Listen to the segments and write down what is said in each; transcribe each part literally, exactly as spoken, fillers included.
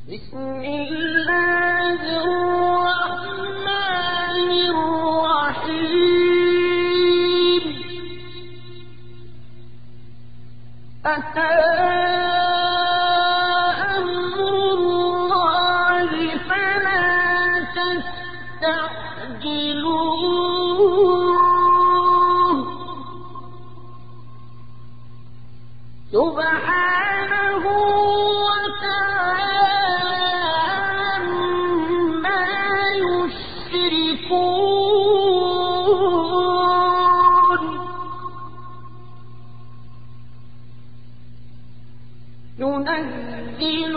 بسم الله الرحمن الرحيم. أتى أمر الله فلا تستعجلوه سبحانه ينزل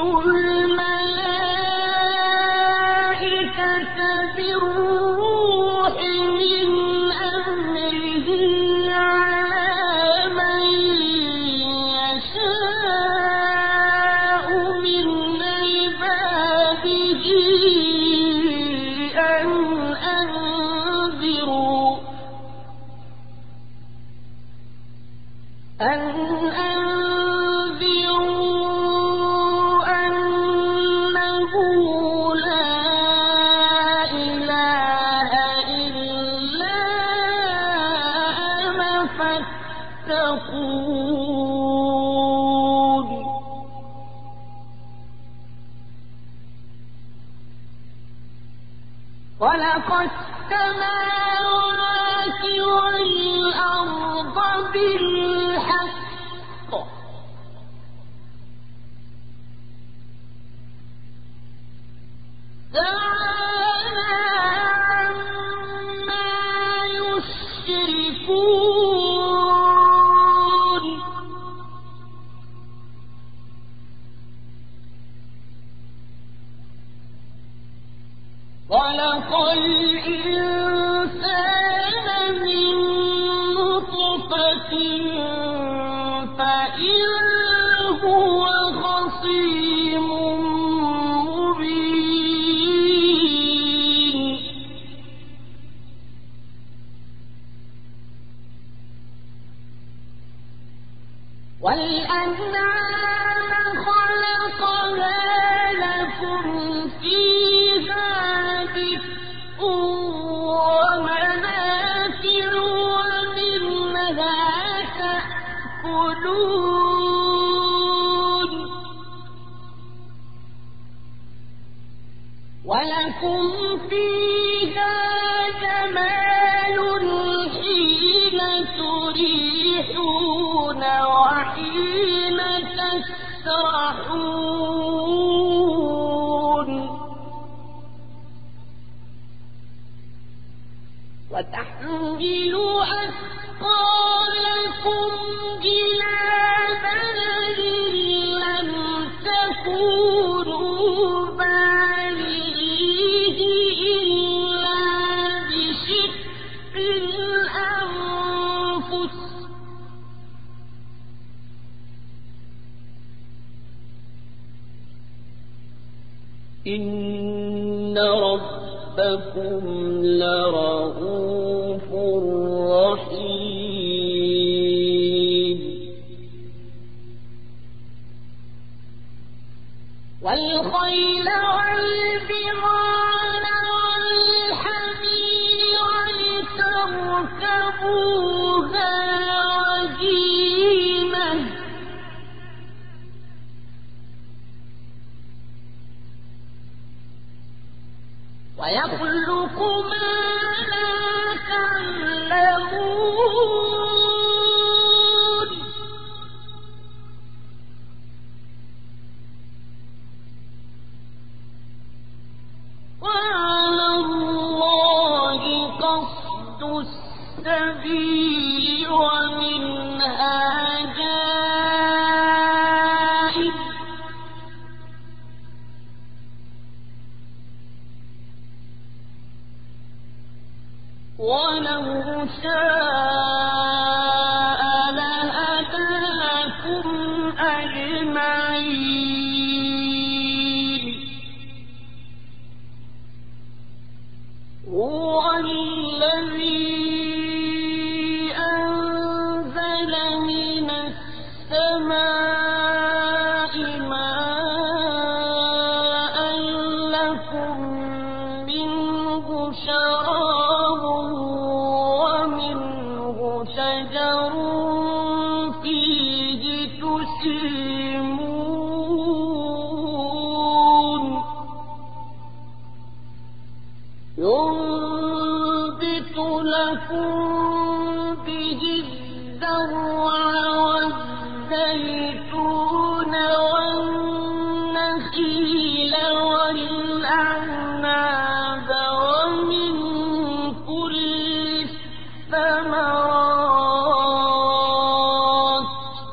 الملائكة بالروح من أمره على من يشاء من عباده أن أنذروا أن خلق السماوات والأرض بالحق تعالى عما يشركون. خلق الإنسان من نطفة فإذا هو خصيم مبين. والأنعام خلقها لكم فيها دفء ومنافع ومنها تأكلون ولكم فيها جمال حين تريحون وحين تسرحون وتحمل أثقالكم إلى بلد لم تكونوا بالغيه إلا بشق الأنفس إن ربكم لرؤوف رحيم. والخيل والبغال والحمير لتركبوها وزينة ويخلق ما لا تعلمون. وعلى الله قصد السبيل ومنها جائر ولو شاء لهداكم أجمعين. هو الذي أنزل من السماء ماء لكم منه شراب ومنه شجر فيه تسيمون ينبت لكم به الزرع والزيتون والنخيل والأعناب ومن كل الثمرات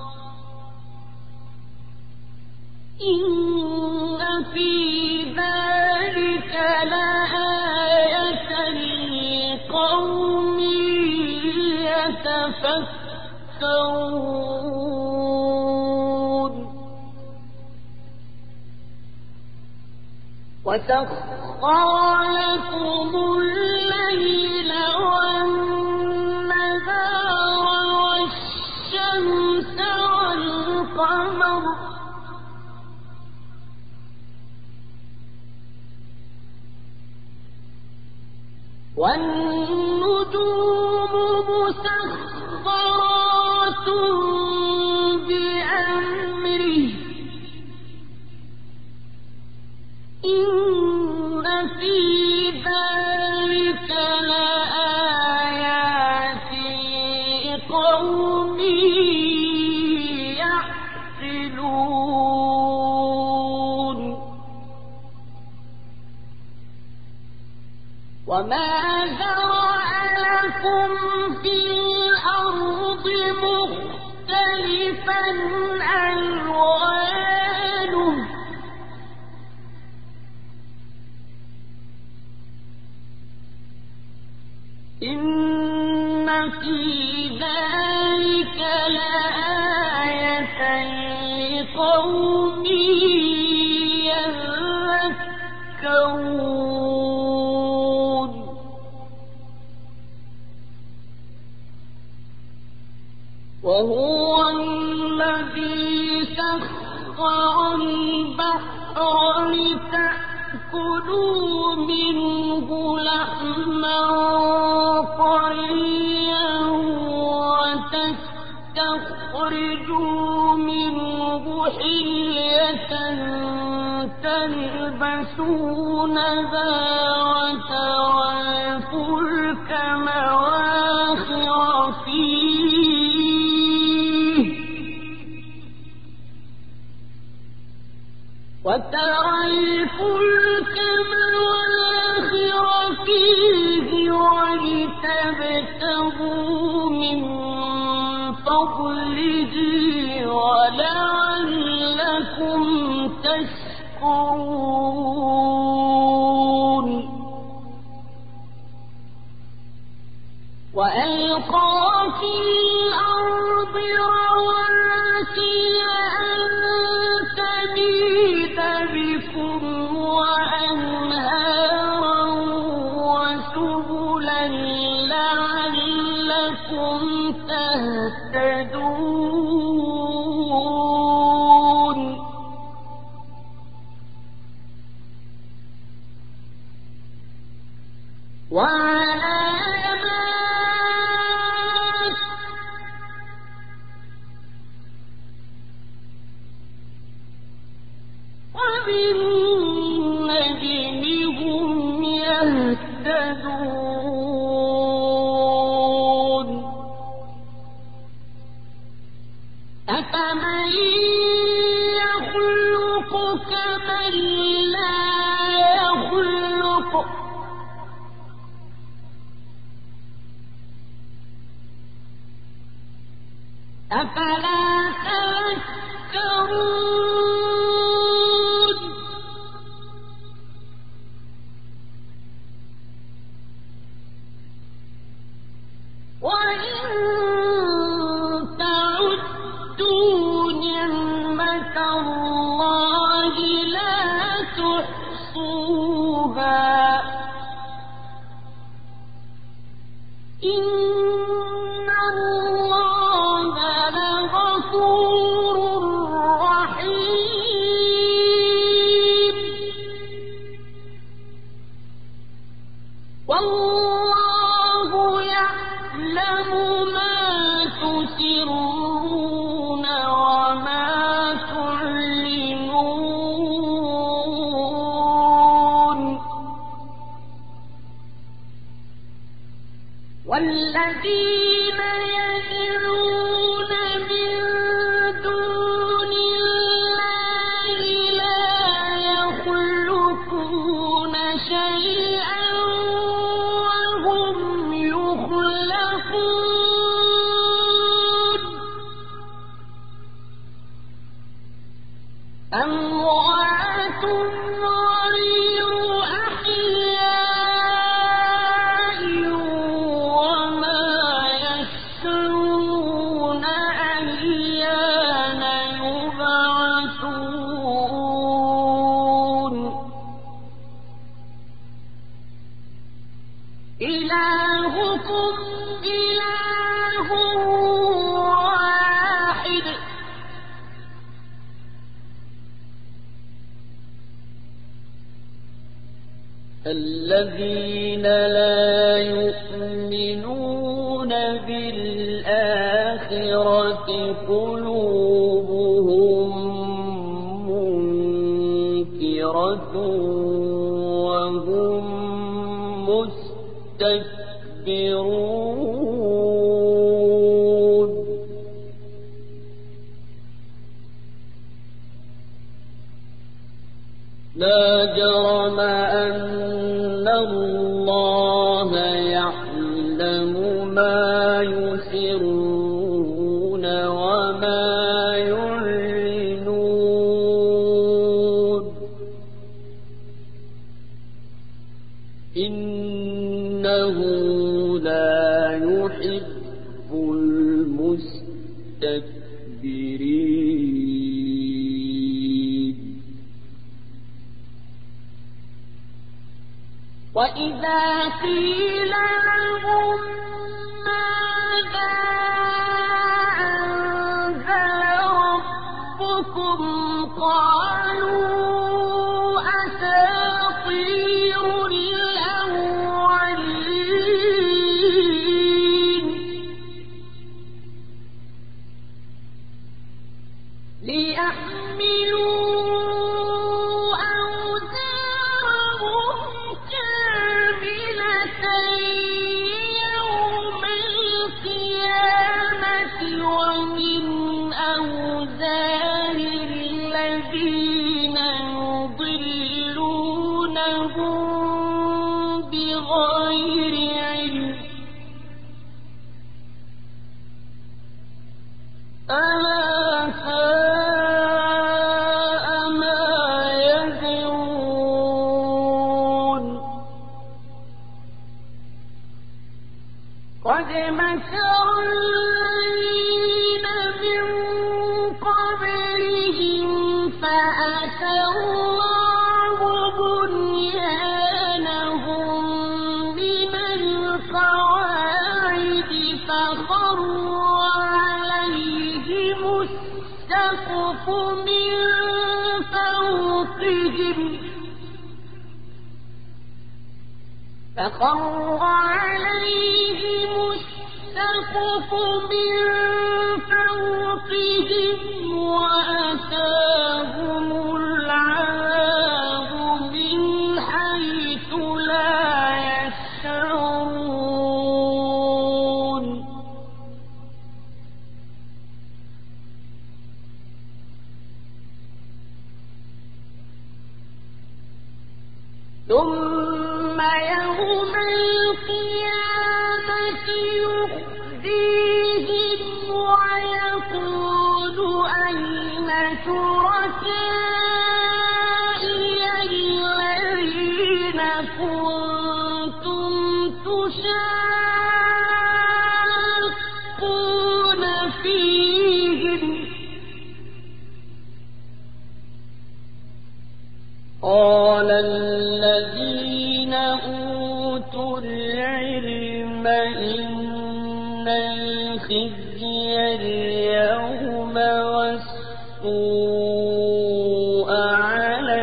إن في ذلك لآية لقوم يتفكرون وسخر لكم الليل والنهار والشمس والقمر والنجوم مسخرات بأمره إن في ذلك لآيات لقوم يعقلون وما ذرأ لكم في الأرض مختلفا ألوانه إن في ذلك لآية لقوم يذكرون وهو الذي سخر البحر لتأكلوا منه لحما طريا وتستخرجوا منه حلية تلبسونها وترى الفلك مواخر فيه وترى الفلك مواخر فيه ولتبتغوا من فضله ولعلكم تشكرون وألقى في الأرض رواسي أن تميد بكم وأنهارا وسبلا لعلكم تهتدون وعلامات وبالنجم هم يهتدون أفمن يخلق كمن لا يخلق أفلا تذكرون وإن تعدوا نعمة الله لا تحصوها إن الله لغفور رحيم الذين يدعون من دون الله لا يخلقون شيئا وهم يخلقون أموات غير أحياء وما يشعرون أيان يبعثون إلهكم إله واحد الذين لا يؤمنون بالآخرة قلوبهم منكرة وهم مستكبرون لا جرم أن الله يعلم ما يسرون وما يعلنون إنه لا يحب المستكبرين وإذا قيل لهم ماذا أنزل ربكم قالوا أساطير الأولين ليحملوا يوم القيامة ومن أوزار الذين يضلونهم بغير علم ألا ساء ما يزرون قد مكر الذين من قبلهم فأتى الله بنيانهم من القواعد فخر عليهم السقف من فوقهم فخر عليهم السقف من فوقهم وأتاهم العذاب من حيث لا يشعرون ثم يوم القيامة يخزيهم ويقول أين شركائي الذين كنتم تشاقون فيهم قال الذين أوتوا العلم إن الخزي اليوم والسوء على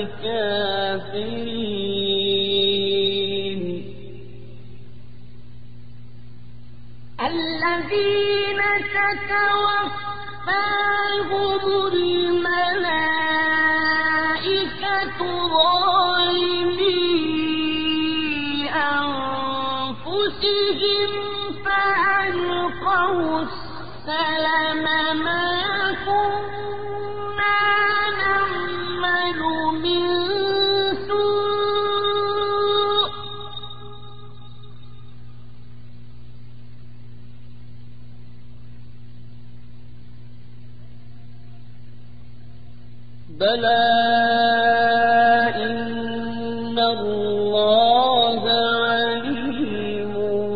الكافرين الذين تتوفاهم الملائكة ظالمي أنفسهم بلى إن الله عليم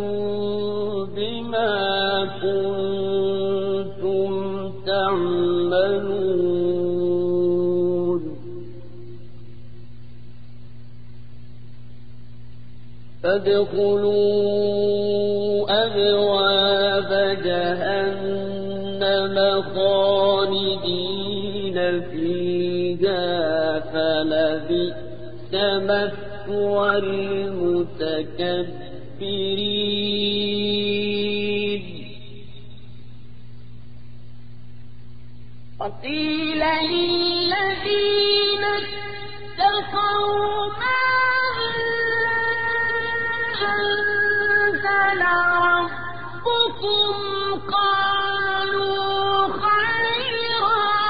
بما كنتم تعملون فادخلوا أبواب جهنم خالدين فيها فلبئس مثوى المتكبرين وقيل للذين اتقوا أنزل ربكم قالوا خيرا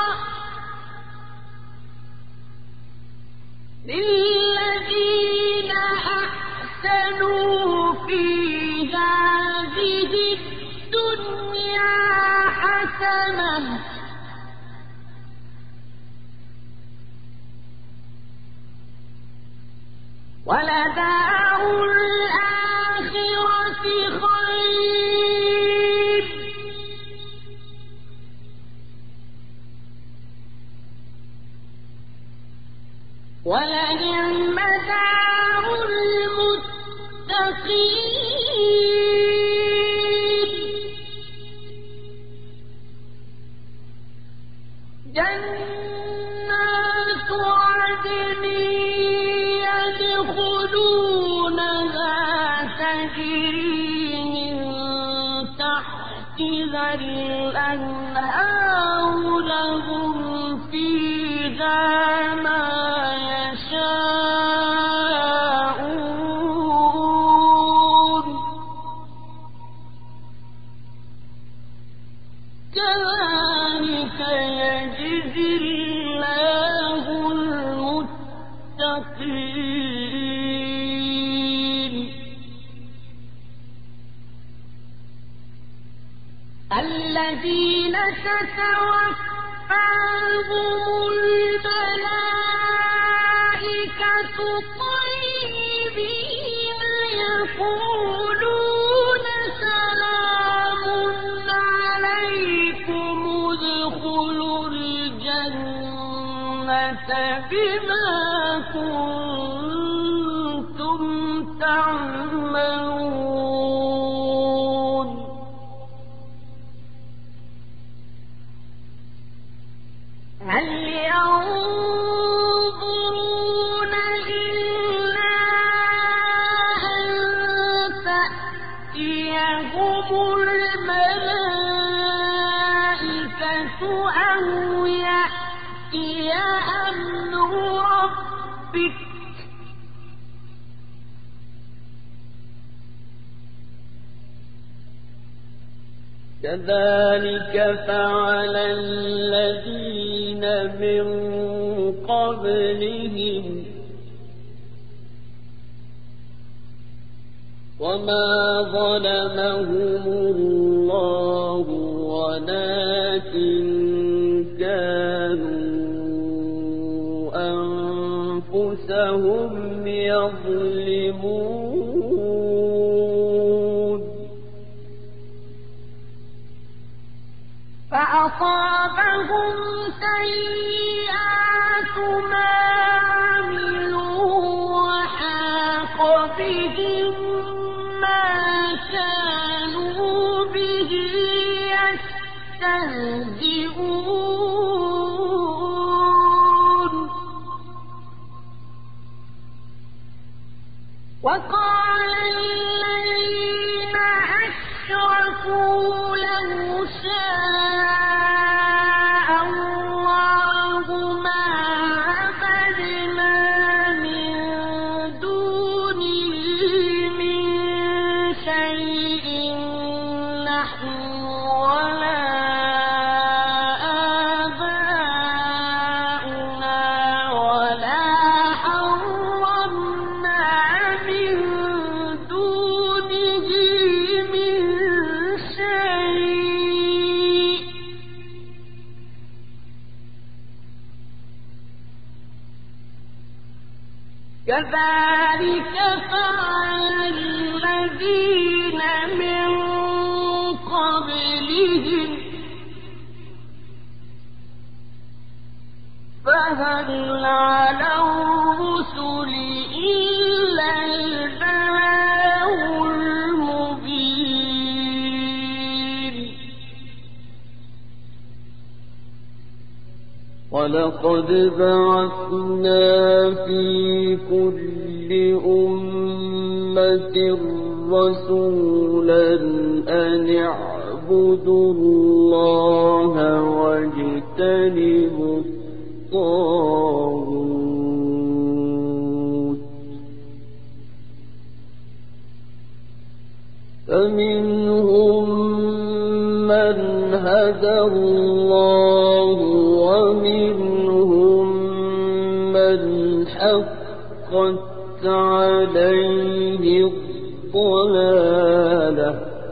للذين أحسنوا في هذه الدنيا حسنة ولدار الآخرة خير ولنعم دار المتقين جنات عدن يدخلونها تجري من تحتها الأنهار لهم فيها ما يشاءون كذلك يجزي الله المتقين الذين تتوفاهم الملائكة طيبين يقولون سلام عليكم ادخلوا الجنة بما كنتم تعملون هل ينظرون إلا أن تأتيهم الملائكة أو يأتي أمر ربك كذلك فعل الذين من قبلهم وما ظلمهم الله ولكن كانوا أنفسهم يظلمون فأصابهم سيئات ما عملوا وحاق بهم ما كانوا به يستهزئون وقال الذين أشركوا لو شاء الله ما عبدنا من دونه من شيء نحن ولا آباؤنا ولا حرمنا من دونه كذلك فعل الذين من قبلهم فهل على الرسل إلا البلاغ المبين ولقد بعثنا في كل أمة رسولا أن اعبدوا الله واجتنبوا الطاغوت فمنهم من هدى الله ومنهم من حقت عليه الضلالة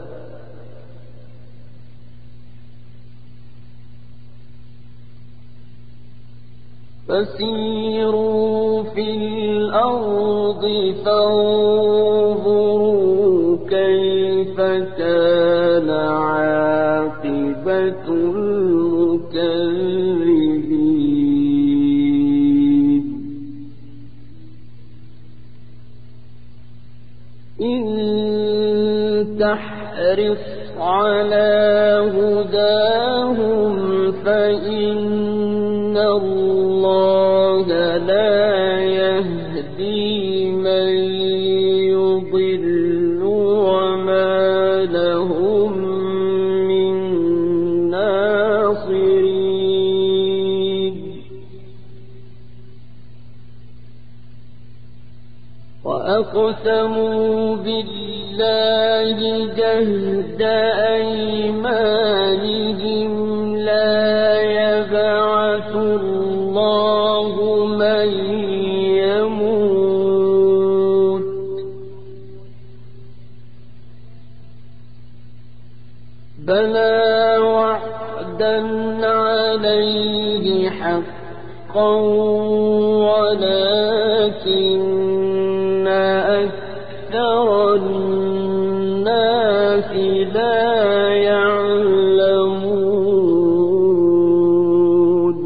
فسيروا في الأرض فانظروا كيف كان عاقبة المكذبين إن تحرص على هداهم فإن الله لا يهدي من يضل وما لهم من ناصرين وأقسموا بالله جهد أيمانهم لا يبعث الله من يموت بلى وعدا عليه حقا ولكن أكثر الناس لا يعلمون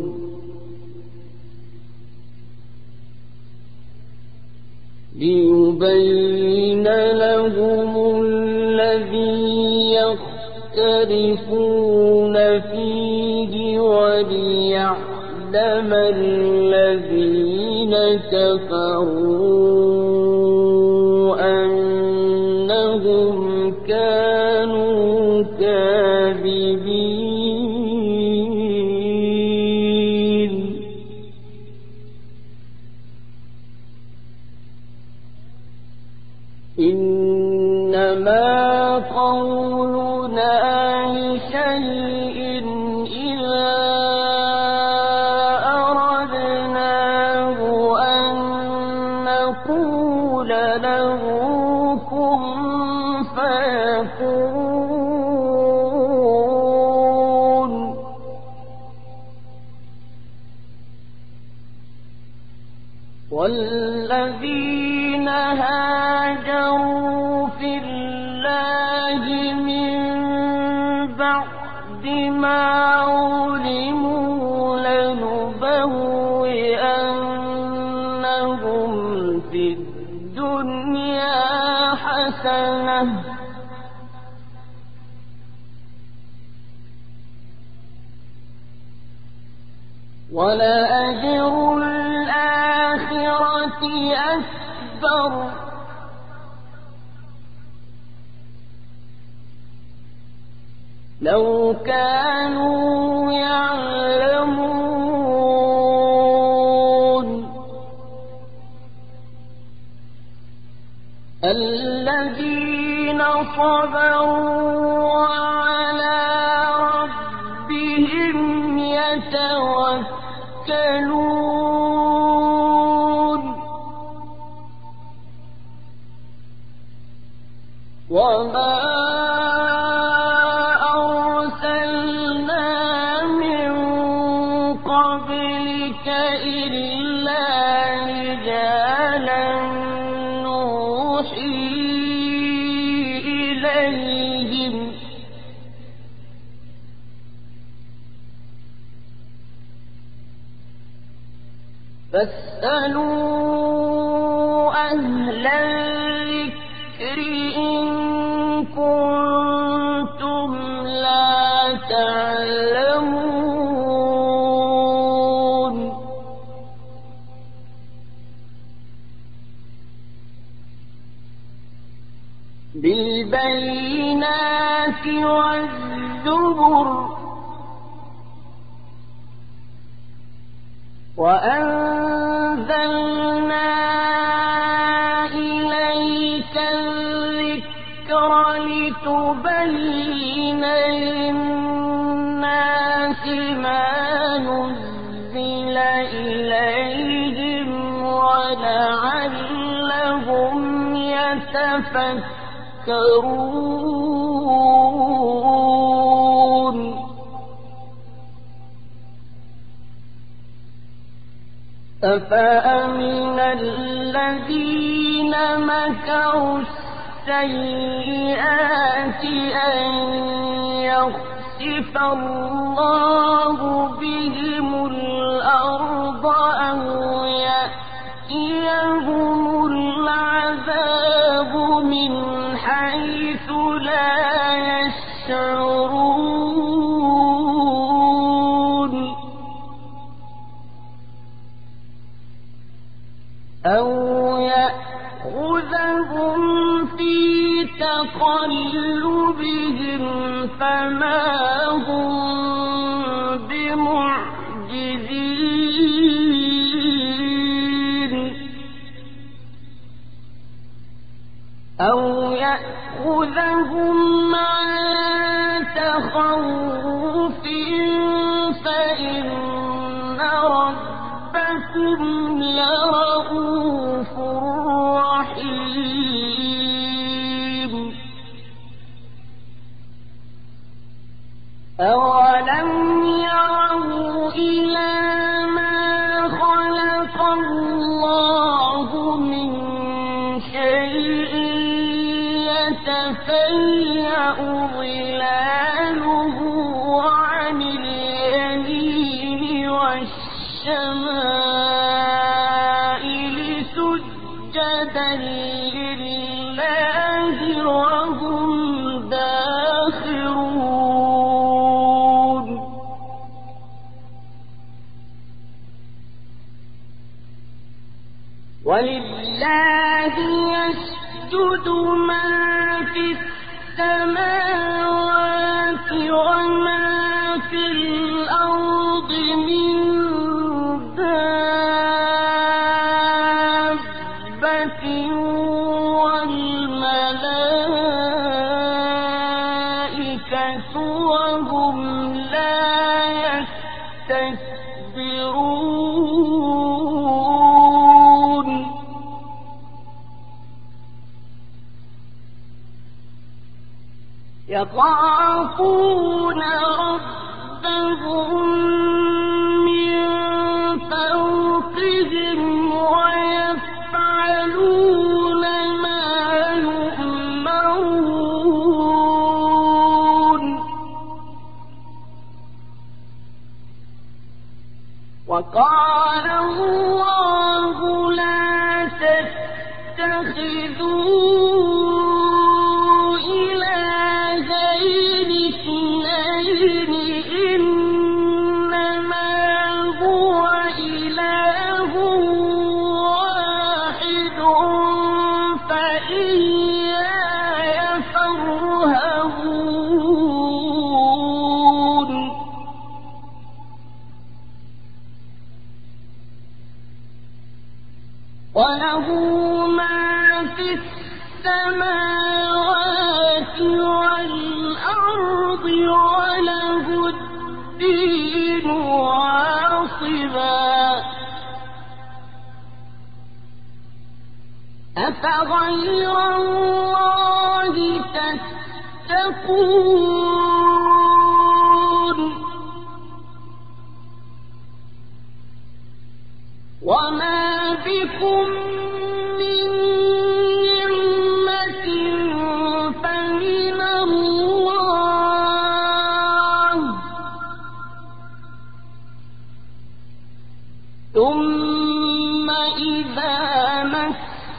ليبين لهم الذي يختلفون فيه وليعلم الذين كفروا أنهم كانوا كاذبين إنما قولنا لشيء إذا أردناه أن نقول له كن فيكون والذين هاجروا في الله من بعد ما علموا لنبوئنهم في الدنيا حسنة ولأجر الآخرة أكبر لو كانوا يعلمون الذين صبروا وعلى ربهم يتوكلون وما أرسلنا من قبلك إلا رجالا فاسألوا أهل الذكر إن كنتم لا تعلمون بالبينات والزبر وأنزلنا إليك الذكر لتبين للناس ما نزل إليهم ولعلهم يتفكرون أفأمن الذين مكروا السيئات أن يخسف الله بهم الأرض أو يأتيهم العذاب من حيث لا يشعرون أو يأخذهم في تقلبهم فما هم بمعجزين أو يأخذهم على تخوف فإن ربكم لرؤوف رحيم أولم يروا إلى ما خلق الله من شيء يتفيأ ظلاله عن اليمين والشمائل سجدا لله وهم داخرون ولله يسجد ما في السماوات وما في الأرض من دابة والملائكة وهم لا يستكبرون يخافون ربهم من فوقهم ويفعلون ما يؤمرون وقال الله لا تتخذوا وله ما في السماوات والأرض وله الدين واصبا أفغير الله تتقون وما بكم من نعمة فمن الله ثم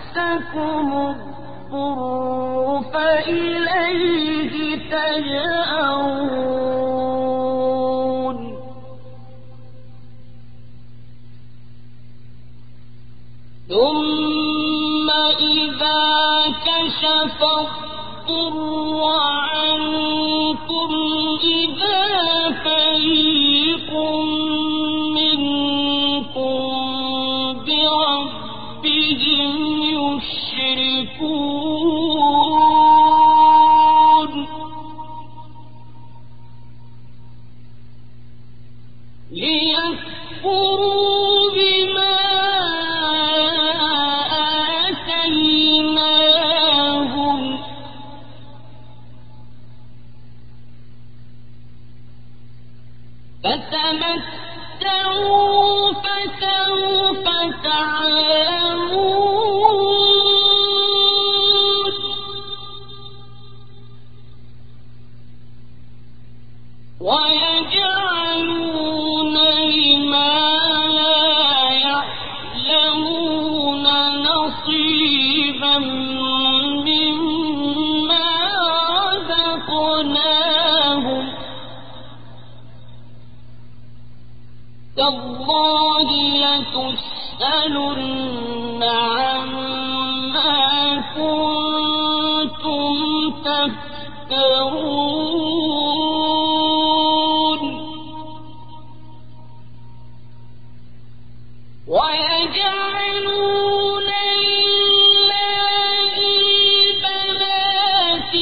مسكم الضر فإليه تجأرون ثم إذا كشف الضر عنكم إذا فريق منكم بربهم يشركون ليكفروا بما آتيناهم فتمتعوا فسوف تعلمون ويجعلون لما لا يعلمون نصيبا مما رزقناهم تالله لتسألن عما كنتم تفترون ويجعلون لله البنات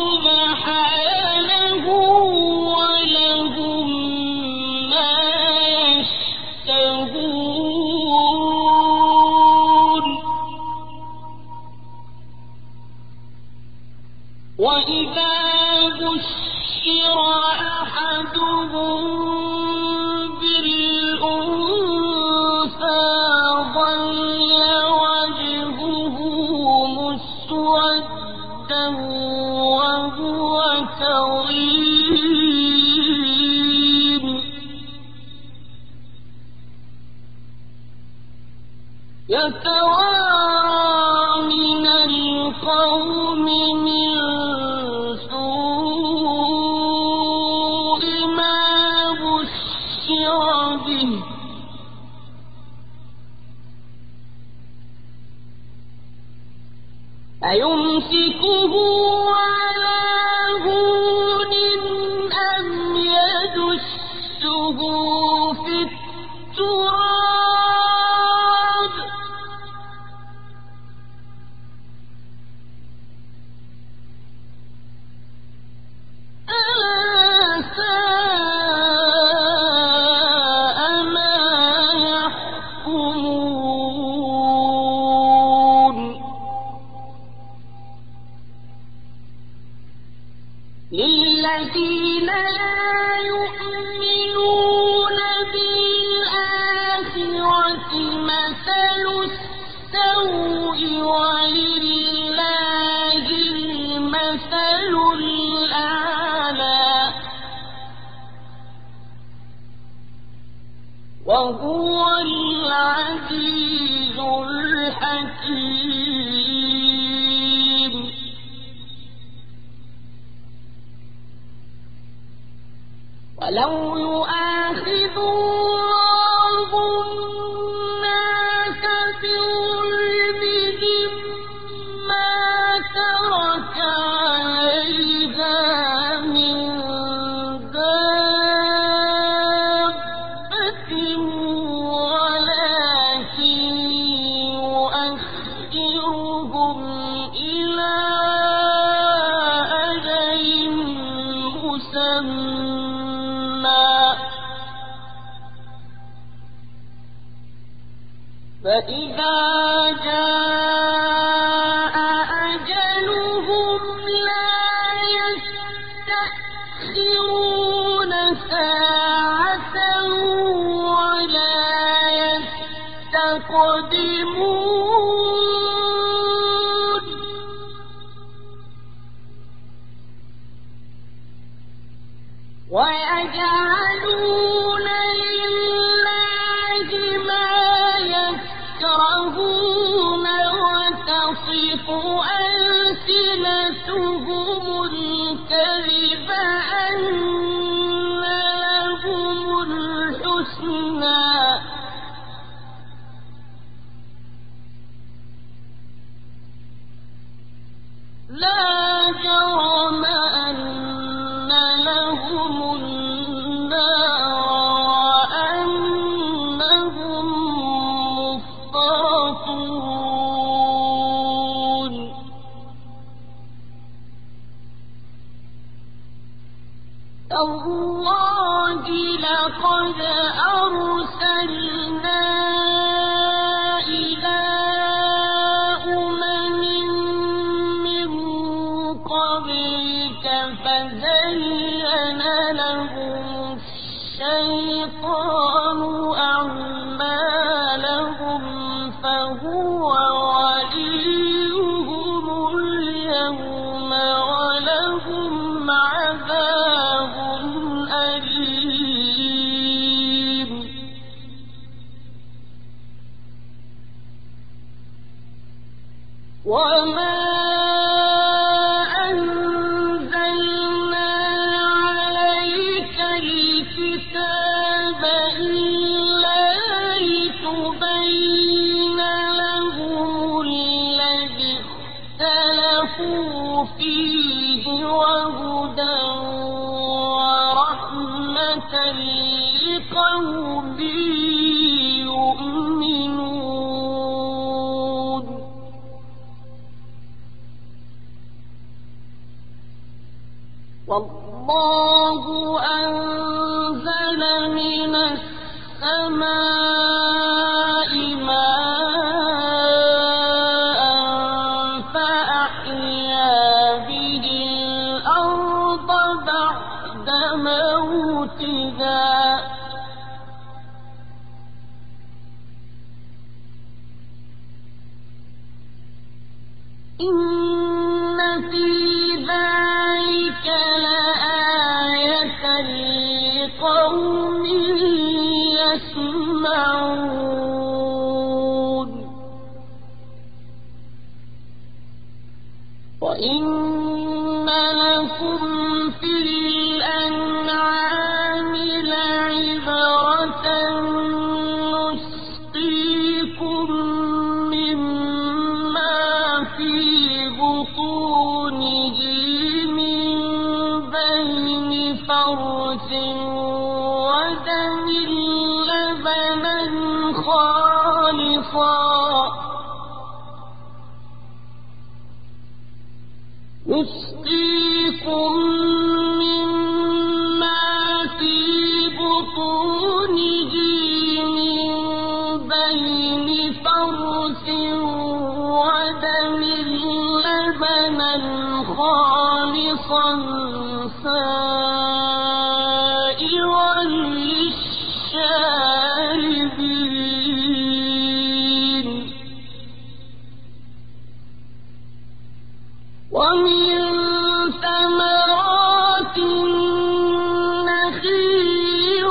سبحانه ولهم ما يشتهون وإذا بشر أحدهم بالأنثى ظل وجهه مسودا وهو كظيم يتوارى من القوم من سوء ما بشر به أيمسكه على هون أم يدسه في التراب ألا ساء ما يحكمون للذين لا يؤمنون بالآخرة مثل السوء ولله المثل الأعلى وهو العزيز الحكيم ولو يؤاخذ الله الناس بظلمهم ما ترك عليها من دابة ولكن يؤخرهم إلى أجل مسمى وما أنزلنا عليك الكتاب إلا لتبين لهم الذي اختلفوا فيه وهدى ورحمة لقوم يؤمنون. والله أنزل من السماء ماء فأحيا به الأرض بعد موتها إن في ذلك لآية لقوم يسمعون. وإن لكم في الأنعام لعبرة نسقيكم مما في بطونه من بين فرث ودم لبنا خالصا نسقيكم مما في بطونه من بين فرث ودم لبنا خالصا سائغا للشاربين. ومن ثمرات النخيل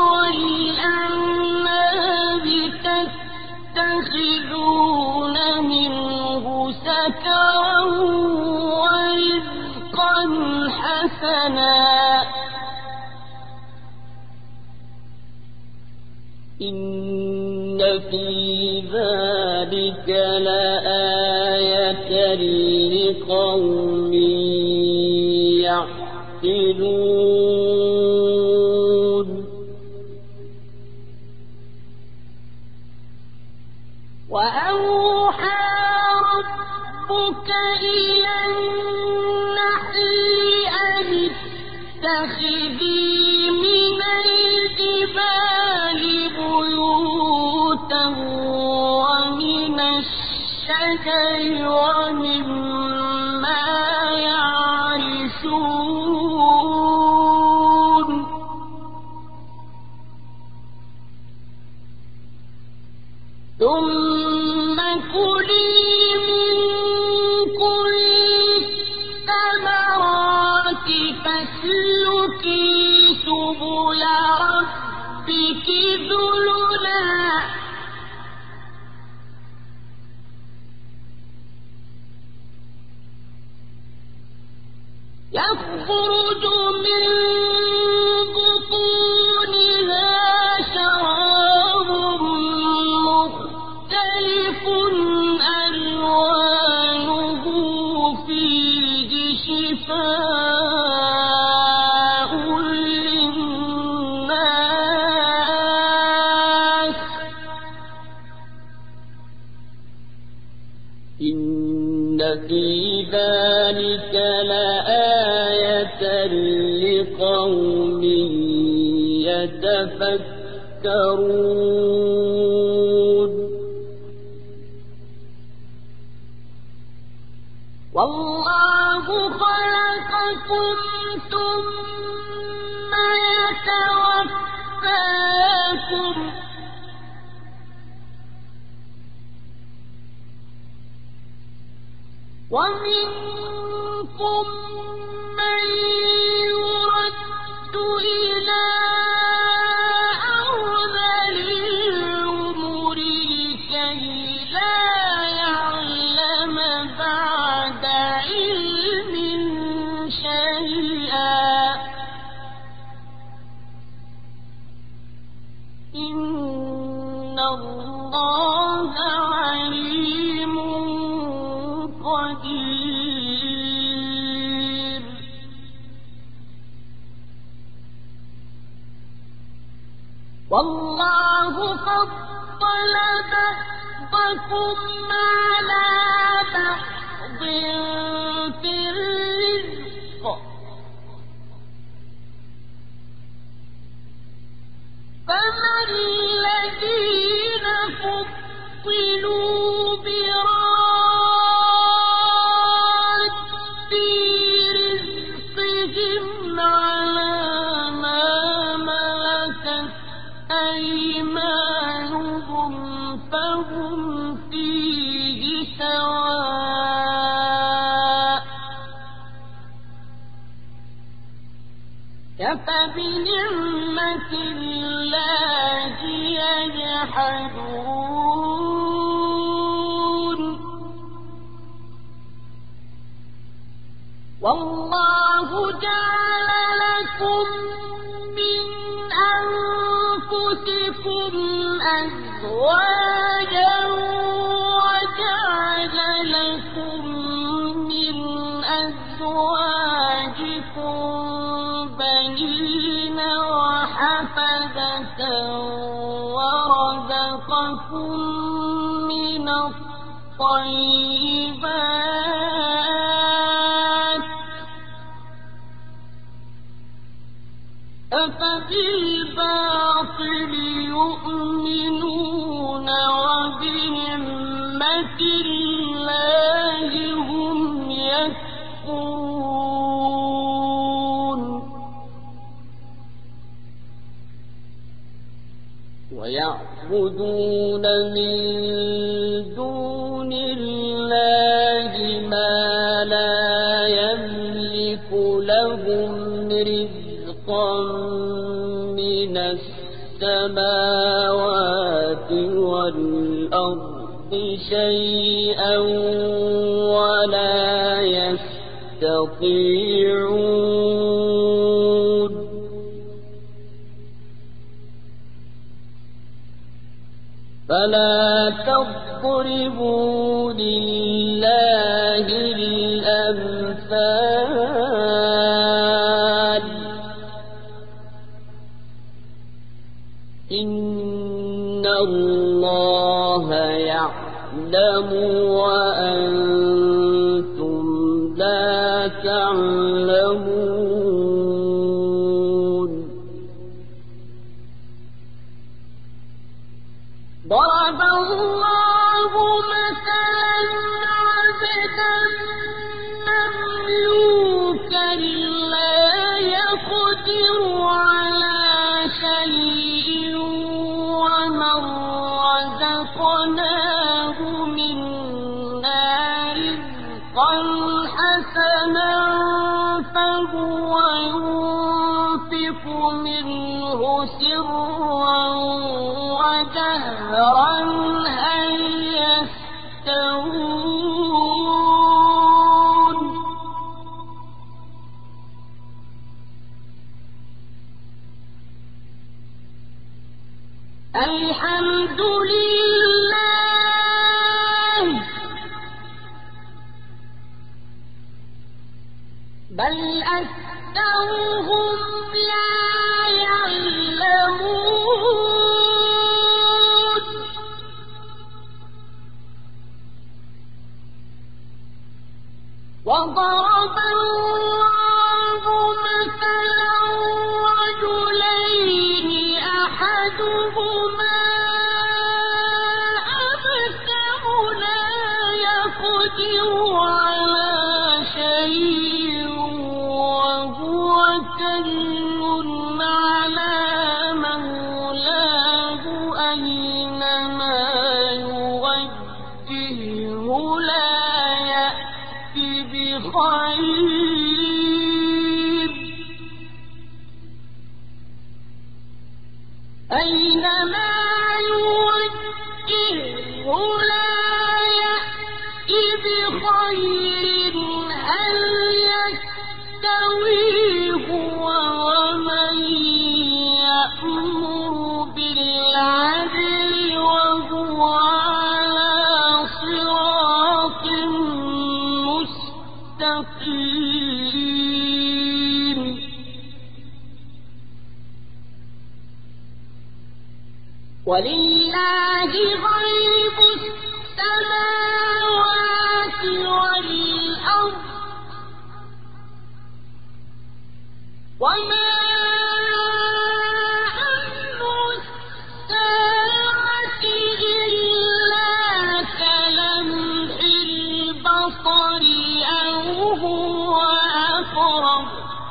والأعناب تتخذون منه سكرا ورزقا حسنا إن في ذلك لآية لقوم يعقلون. وأوحى ربك إلى النحل أن اتخذي من الجبال بيوتا ومن الشجر ومما يعرشون. ثم كلي من كل الثمرات فاسلكي سبل ربك ذللا يخرج من بطونها شراب مختلف ألوانه فيه شفاء للناس إن في ذلك لآية لقوم يتفكرون. والله خلقكم ثم يتوفاكم ومنكم من يرد إلى أرذل العمر لكي لا يعلم بعد قدير والله فضل بعضكم على بعض في الرزق فما الذين فضلوا براد رزقهم على ما ملكت أيمانهم فهم فيه سواء أفبنعمة الله يجحدون والله جعل لكم من أنفسكم أزواجا وجعل لكم من أزواجكم بنين وحفدة ورزقكم من الطيبات أفبالباطل يؤمنون وبنعمة الله هم يكفرون ويعبدون من دون الله ما لا يملك لهم رزقا من السماوات والأرض شيئا ولا يستطيعون فلا تضربوا لله الأمثال إن الله يعلم وأنتم لا تعلمون ضرب الله مثلا عبدا مملوكا لا يقدر على شيء ومن رزقناه منا رزقا حسنا فهو ينفق منه سرا وجهرا هل يستوون الحمد لله بل أكثرهم لا يعلمون وضرب الله مثلا رجلين أحدهما أبكم لا يقدر على شيء وهو كل على مولاه أينما يوجهه لا يأتي بخير أينما يوجهه لا يأتي بخير هل يستوي هو ومن يأمر بالعدل وهو على صراط ولله غيب السماوات والأرض وما أمر الساعة إلا كلمح البصر أو هو أقرب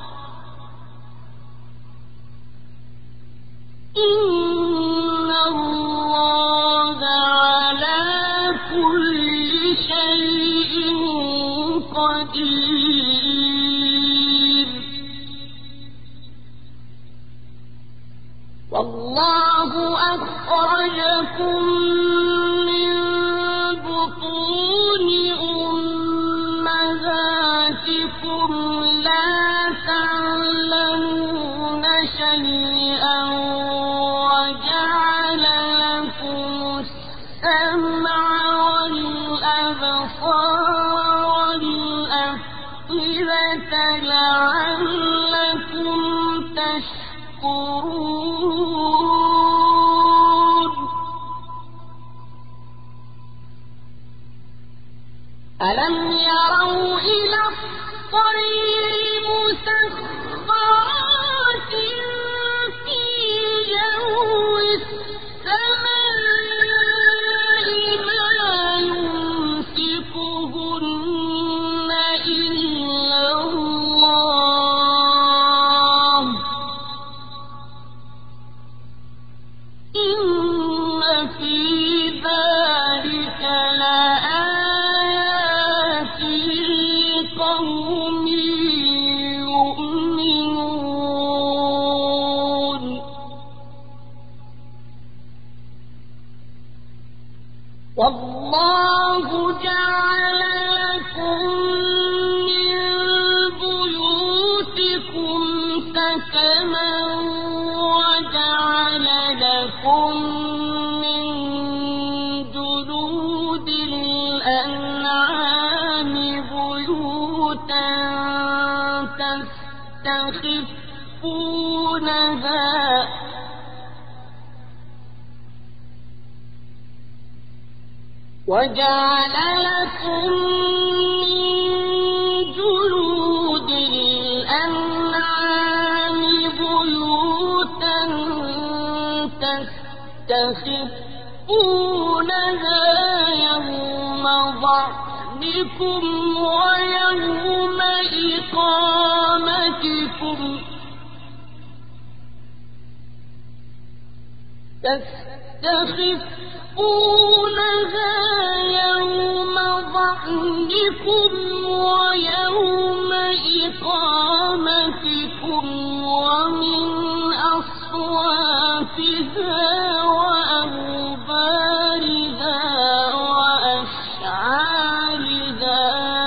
إن الله على كل شيء قدير والله أخرجكم من بطون أمهاتكم لا تعلمون شيئا وجعل لكم السمع والأبصار والأفئدة لعلكم تشكرون ألم يروا إلى الطير مسخرات في جو السماء ما يمسكهن إلا الله إن في ذلك لآيات لقوم يؤمنون والله جعل لكم من بيوتكم سكنا وجعل لكم من جلود الأنعام بيوتا تستخفونها وجعل لكم من جلود الأنعام بيوتا تستخفونها يوم ظعنكم ويوم إقامتكم تستخفونها يوم ظعنكم ويوم إقامتكم ومن أصوافها وأوبارها وأشعارها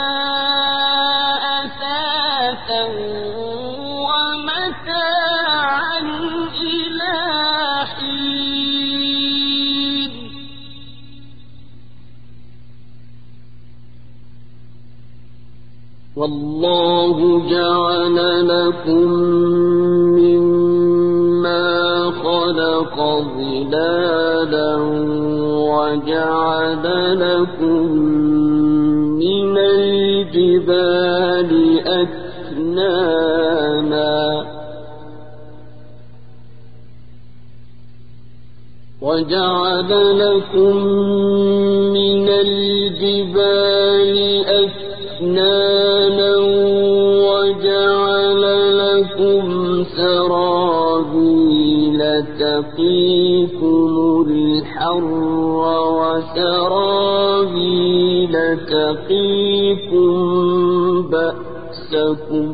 أثاثا ومتاعا إلى حين والله جعل لكم مما خلق ظلالا وجعل لكم من الجبال أكنانا وجعل لكم من الجبال أكنانا وجعل لكم سرابيل تقيكم الحر وسرابيل تقيكم بأسكم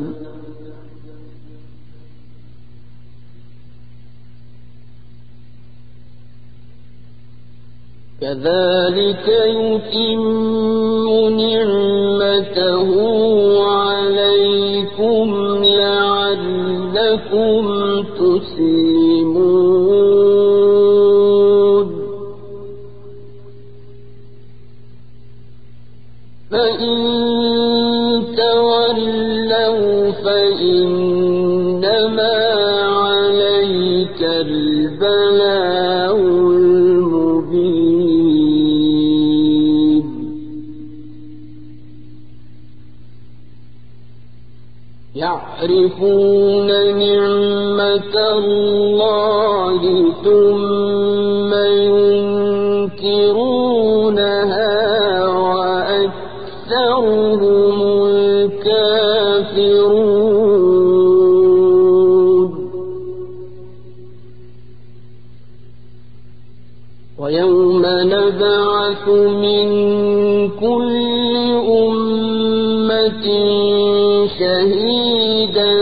كذلك يتم نعمته عليكم لعلكم تسلمون فإن تولوا فإنما عليك البلاغ يعرفون نعمة الله ثم ينكرونها وأكثرهم الكافرون ويوم نبعث من كل أمة شهيدا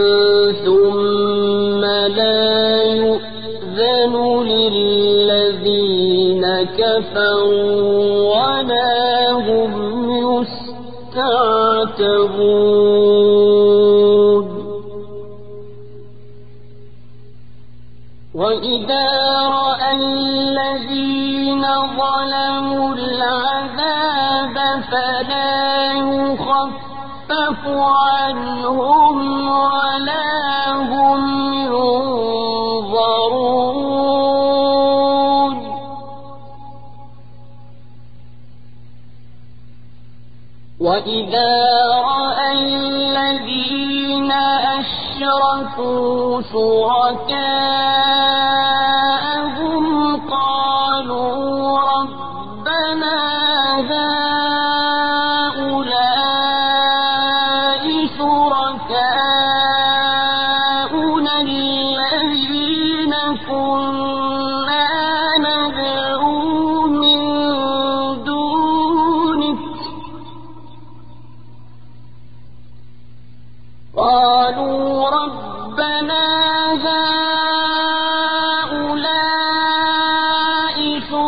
ثم لا يؤذن للذين كفروا ولا هم يستعتبون وإذا رأى الذين ظلموا العذاب فلا يخفف عنهم ولا هم ينظرون وإذا رأى الذين أشركوا شركاءهم قالوا ربنا هؤلاء شركاؤنا الذين كنا ندعو من دونك قالوا ربنا هؤلاء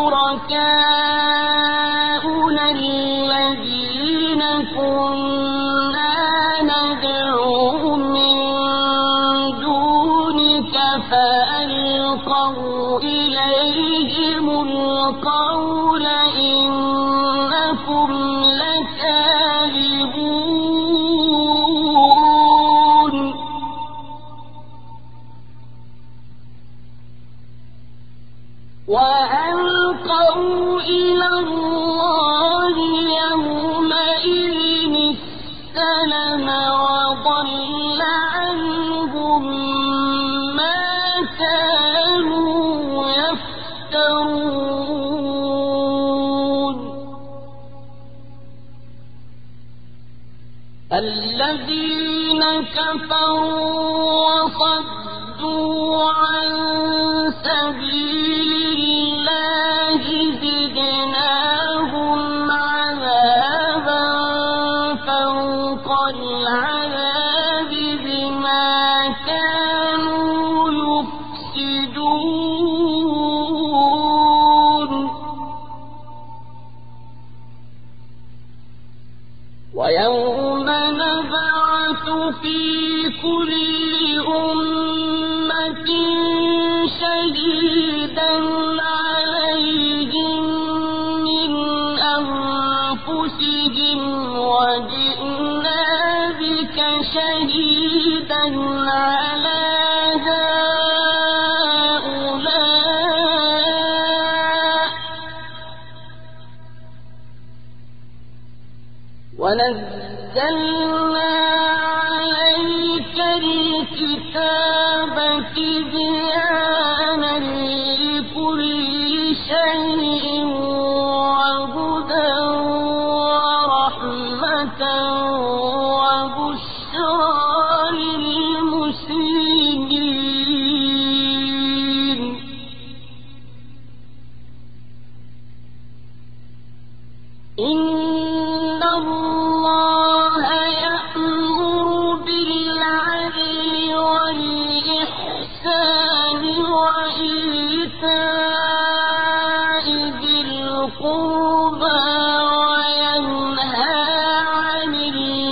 شركاؤنا الذين كنا ندعو من دونك فألقوا إليهم القول إنكم لكاذبون وألقوا إلى الله يومئذ السلم وضل عنهم ما كانوا يفترون الذين كفروا وصدوا عن سبيل الله زدناهم عذابا فوق العذاب بما كانوا يفسدون ويوم نبعث في كل أمة شهيدا عليهم من أنفسهم وجئنا بك شهيدا على هؤلاء ونزلنا عليك الكتاب تبيانا لكل شيء وهدى ورحمة وبشرى للمسلمين إن الله يأمر بالعدل والإحسان وإيتاء ذي القربى وينهى عن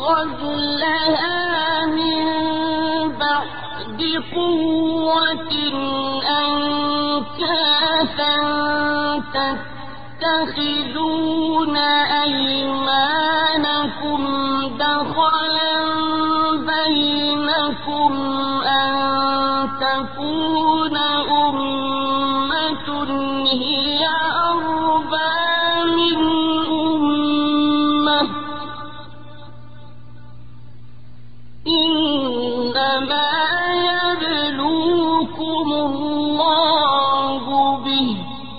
غزلها من بعد قوة أنكاثا تتخذون أيمانكم دخلا بينكم أن تكون أمة هي أربى من أمة إنما يبلوكم الله به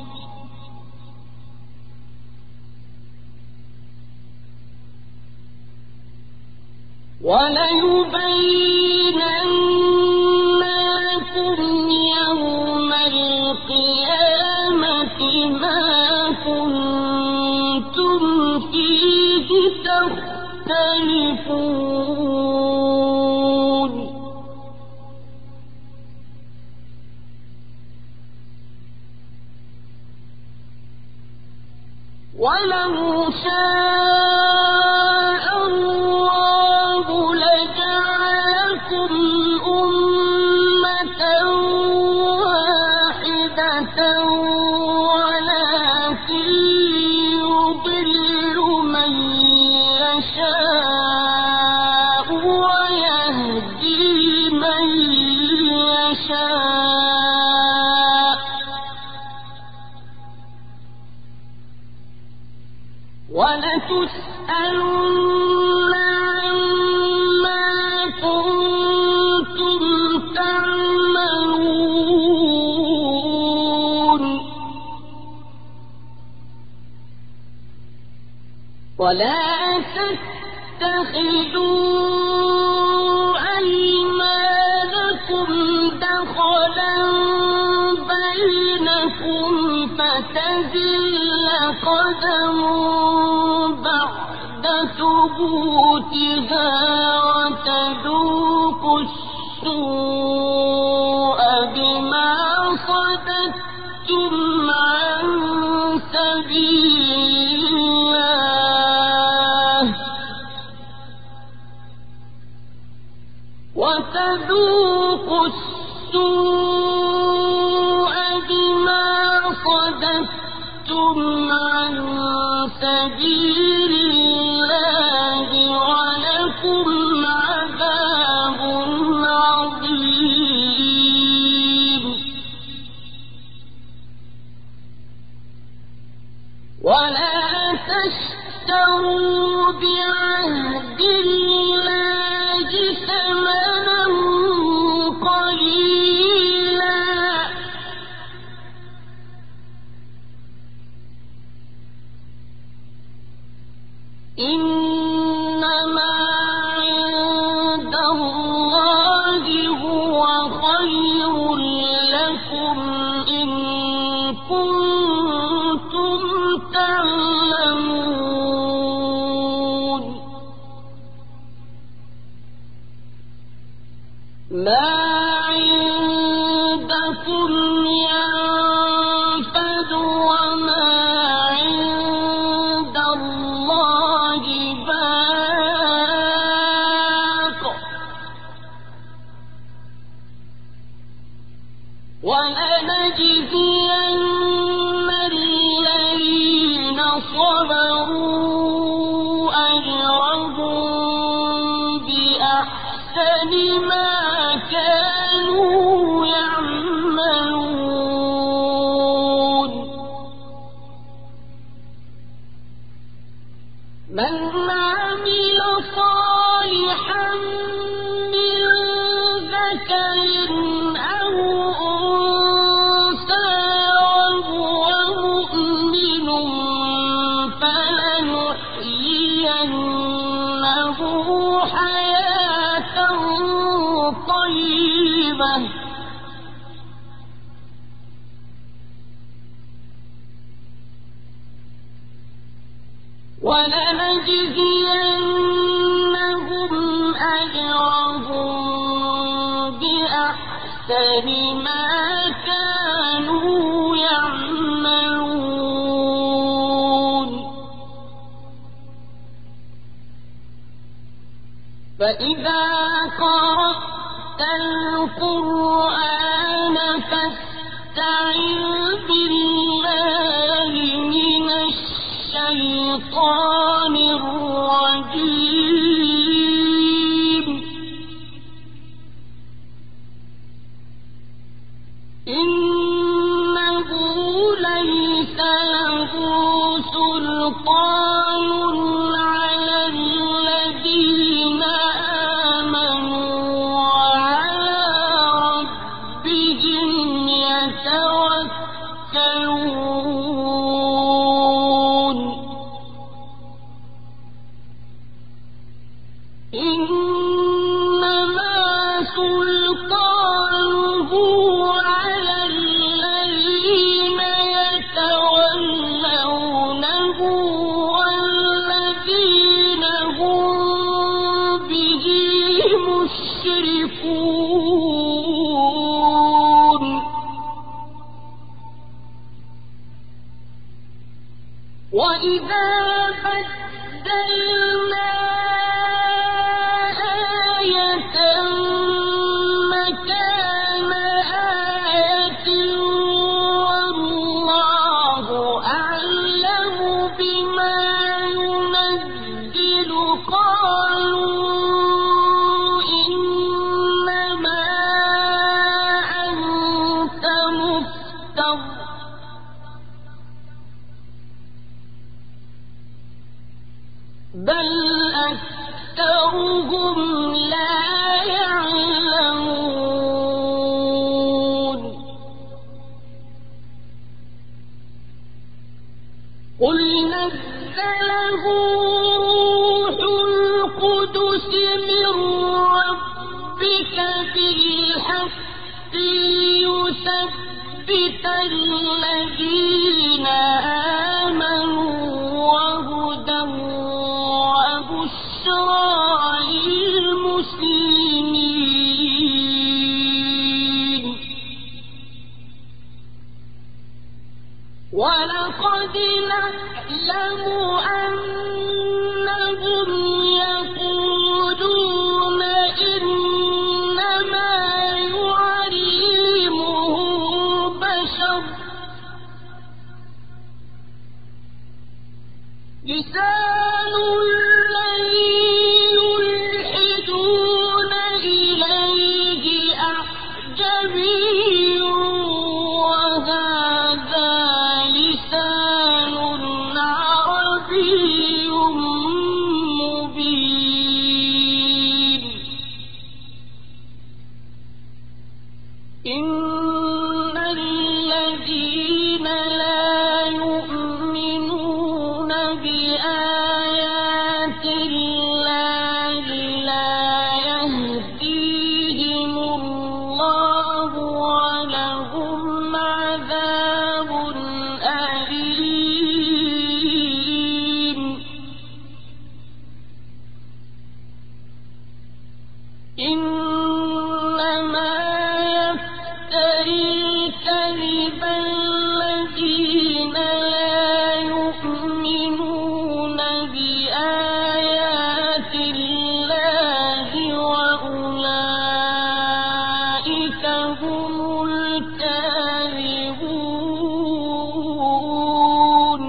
وليبينن لكم يوم القيامة ما كنتم فيه تختلفون ولو شاء الله لجعلكم أمة واحدة ولكن يضل من يشاء ويهدي من يشاء ولتسألن عما كنتم تعملون ولا تتخذوا أيمانكم دخلا بينكم فتزل قدم بعد ثبوتها وتذوقوا السوء بما صددتم عن سبيل الله وتذوقوا السوء بما صددتم عن سبيل الله ولكم عذاب عظيم ولا تشتروا بعهد الله ثمنا قليلا إنما عند الله هو خير لكم إن كنتم تعلمون ما عندكم ينفد وما عند الله باق ولنجزين الذين صبروا أجرهم بأحسن ما كانوا يعملون من عمل صالحا من ذكر أو أنثى وهو مؤمن فلنحيينه حياة طيبة ولنجزينهم أجرهم بأحسن ما كانوا يعملون. فإذا قرأت القرآن فاستعذ بالله من الشيطان الرجيم. إنه ليس له سلطان على الذين آمنوا وعلى ربهم يتوكلون. إنما سلطانه على الذين يتولونه والذين هم به مشركون. وإذا بدلنا آية مكان آية والله أعلم بما ينزل قالوا إنما أنت مفتر بل أكثرهم لا يعلمون. قل نزله روح القدس من ربك بالحق ليثبت الذين آمنوا وهدى وبشرى للمسلمين. ولقد نعلم أنهم يقولون إنما يعلمه بشر لسان الذي يلحدون إليه أعجمي وهذا لسان عربي مبين. إن الذين لا يؤمنون بآيات الله لا يهديهم الله ولهم عذاب أليم. إنما يفتري الكذب الذين لا يؤمنون بآيات الله وأولئك هم الكاذبون.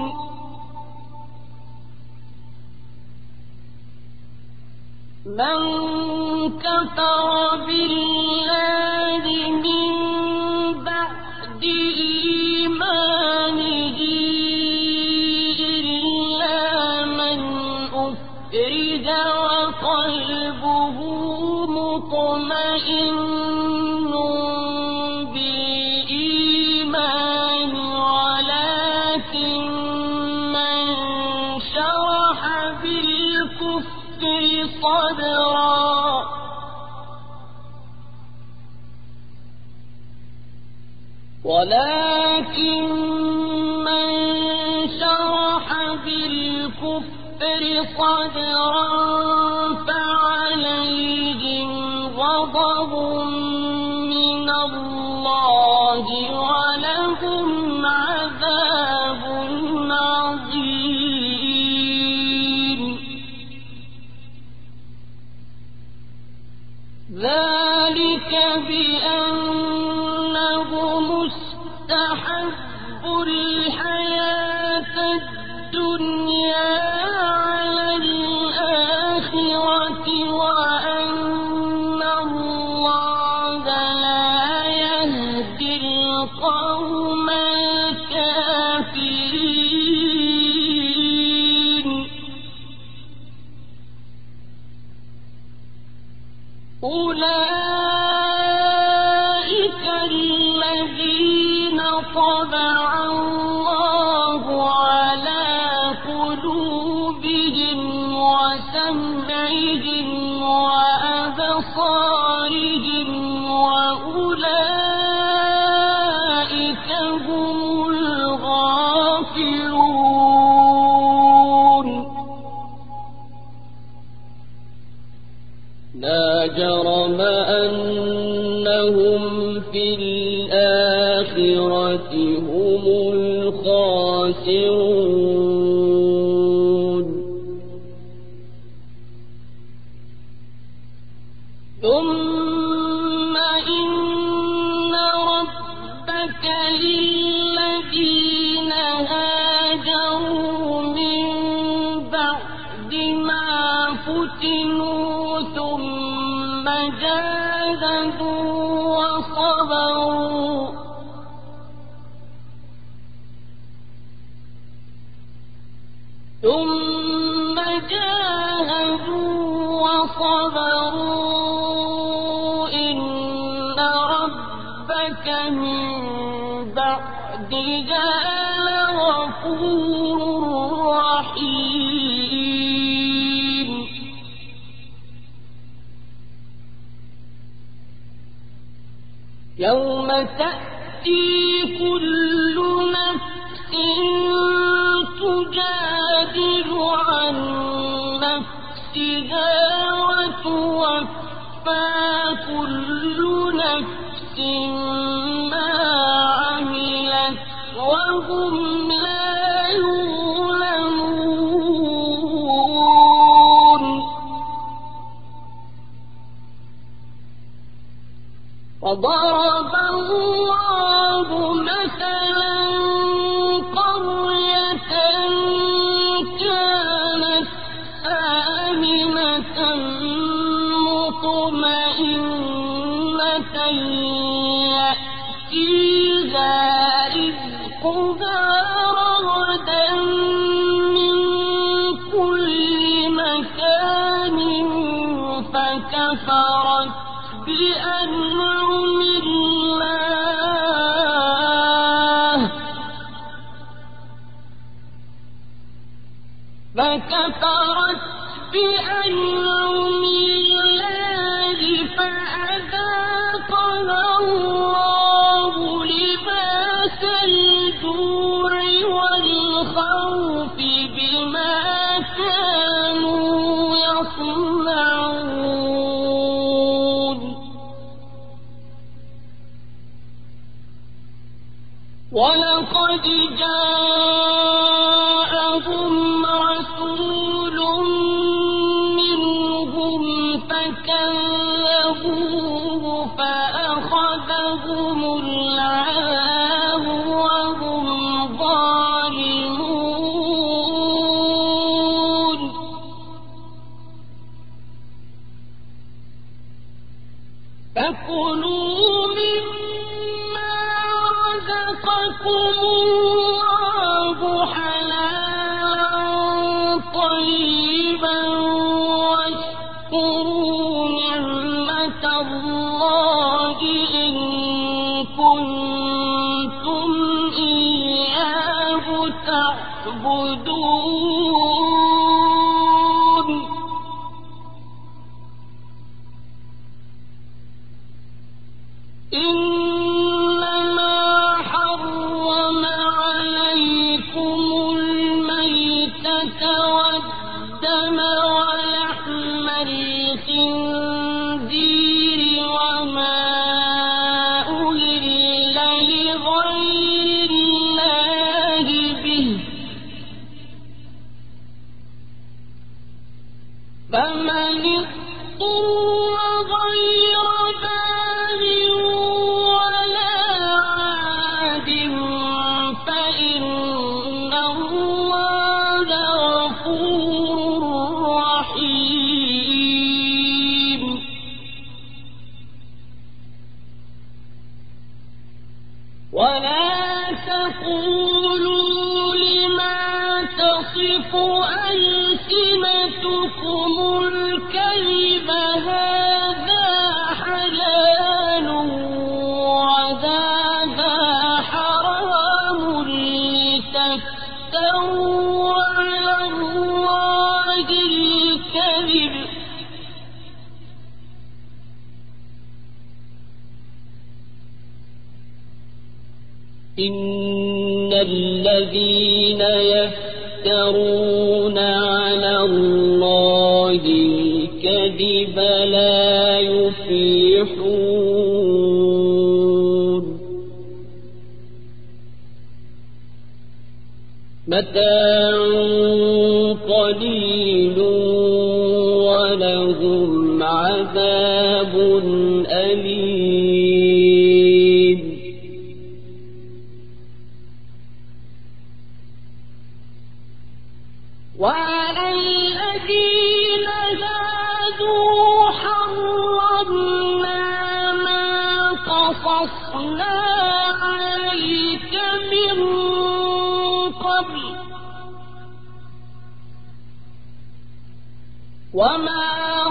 من كفر بالله من بعد إيمانه إلا من أكره وقلبه مطمئن بالإيمان ولكن من شرح بالكفر صدرا ولكن من شرح بالكفر صدرا فعليهم غضب من الله ولهم عذاب عظيم. ذلك بأنهم استحبوا الحياة الدنيا على الآخرة وأن الله لا يهدي القوم الكافرين أولئك الذين طبع الله على قلوبهم وسمعهم وأبصارهم وأولئك هم الغافلون لا جرم أنهم في الآخرة هم الخاسرون ثم إن ربك للذين هاجروا من بعد ما فتنوا ثم جاهدوا وصبروا ثم جاهدوا وصبروا إن ربك من بعدها لغفور رحيم يوم تأتي كل نفس تجادل عن نفسها وتوفى كل نفس ما عملت وهم لا يظلمون وضرب الله مثلا قرية كانت آمنة مطمئنة يأتيها رزقها رغدا من كل مكان فكفرت بأنعم الله فكفرت بأنعم الله فأذاقها الله لباس الجوع والخوف بما كانوا يصنعون ولقد جاءهم رسول منهم فكذبوه فأخذهم العذاب وهم ظالمون فكلوا مما رزقكم الله حلالا طيبا واشكروا نعمة الله إن كنتم إياه تعبدون إنما حرم عليكم الميتة والدم ولحم الخنزير وما أهل لغير الله به فمن اضطر غير يعظكم الكذب هذا حلال وهذا حرام لتفتروا على الله الكذب إن الذين يفترون على الله الكذب لا يفلحون متاع قليل ولهم عذاب أليم وعلى الذين هادوا حرمنا ما قصصنا عليك من قبل وما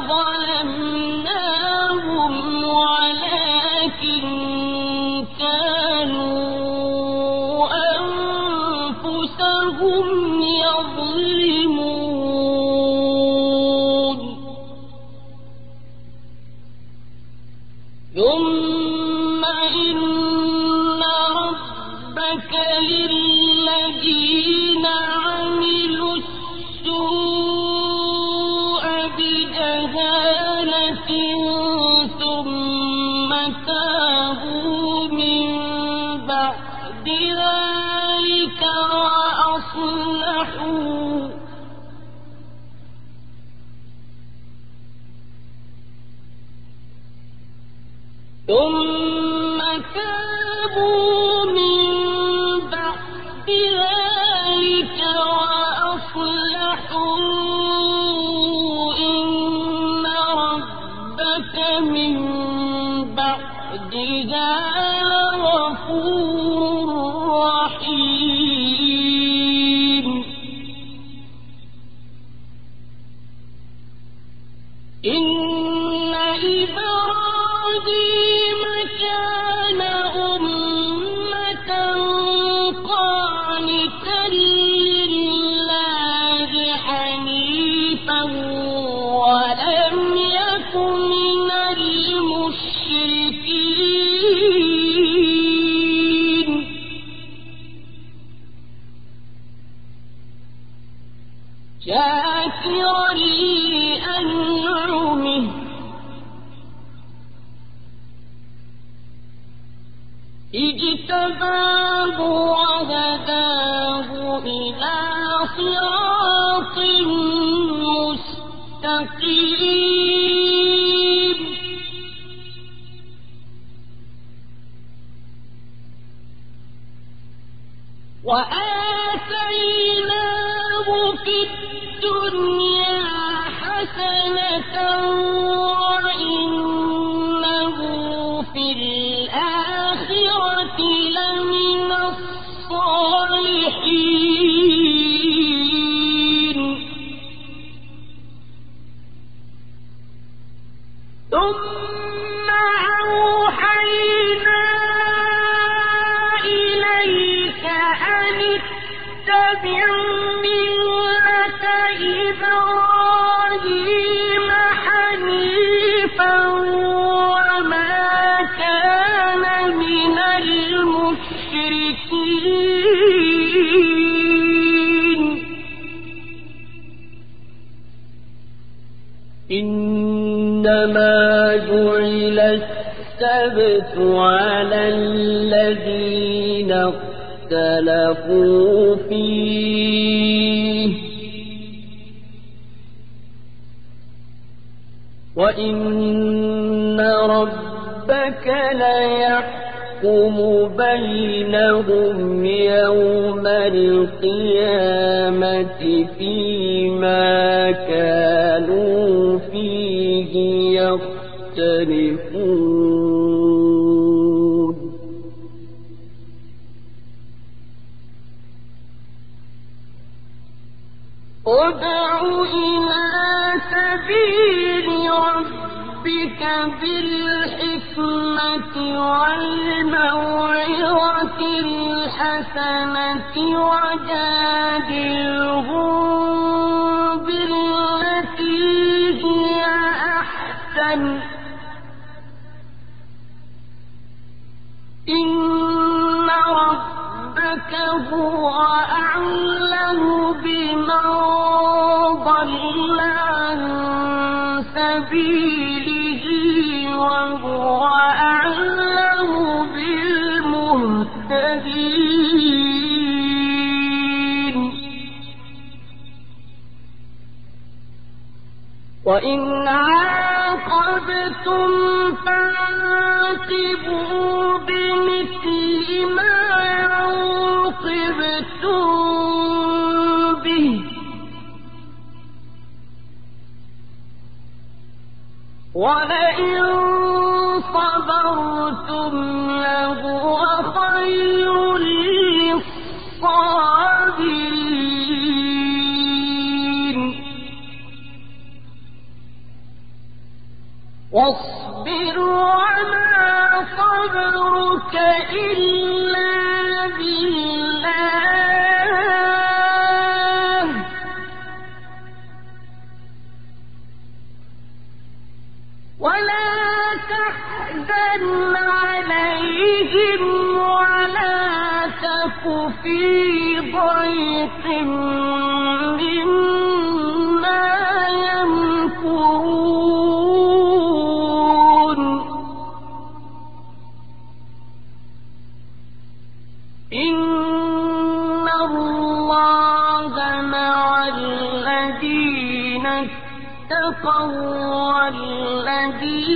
ظلمناهم ولكن كانوا أنفسهم يظلمون ثم إن ربك للذين عملوا السوء بجهالة ثم تابوا من بعد ذلك وأصلحوا ثم تابوا من بعد ذلك وأصلحوا إن ربك من بعدها غفور رحيم إن إبراهيم كان أمة قانتا لله حنيفا ولم يك من المشركين شاكرا لأنعمه اجتباه وهداه إلى صراط مستقيم وآتيناه في الدنيا حسنة وإنه في الآخرة لمن الصالحين ثم أوحينا إليك أن اتبع ملة إبراهيم حنيفا وما كان من المشركين إنما جعل السبت على الذين اختلفوا فيه وإن ربك ليحكم بينهم يوم القيامة فيما كانوا فيه يختلفون ادع إلى سبيل ربك بالحكمة والموعظة الحسنة وجادلهم بالتي هي أحسن إن ربك هو أعلم بمن ضل عن سبيله وهو أعلم بالمهتدين وإن عاقبتم فعاقبوا بمثل ما عوقبتم به ولئن صبرتم لهو خير للصابرين واصبر وما صبرك إلا بالله ولا تحزن عليهم ولا تك في ضيق مما يمكرون إن الله مع الذين اتقوا والذين